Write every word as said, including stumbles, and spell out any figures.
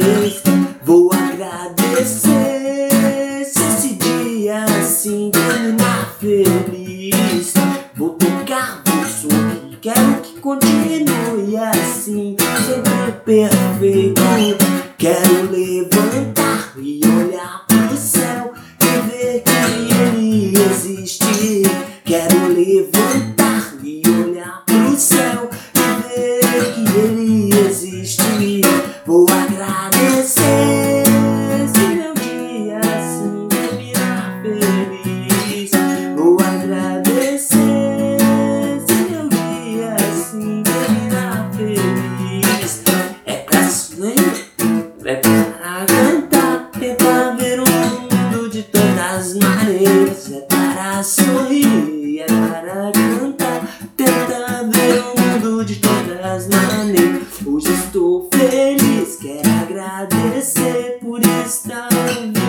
vez vou agradecer. Se esse dia assim terminar feliz, vou tocar, vou sorrir, quero que continue assim, sempre perfeito. Quero levantar e olhar pro céu e ver que ele existe. Quero levantar e olhar pro céu e ver que ele existe. Vou agradecer se meu dia assim terminar feliz. Vou agradecer se meu dia assim terminar feliz. É pra sonhar, é para cantar, é para ver o mundo de todas as maneiras. É para sorrir, é para cantar, tentar ver o mundo de todas as maneiras. Hoje estou feliz, quero agradecer por estar vivo.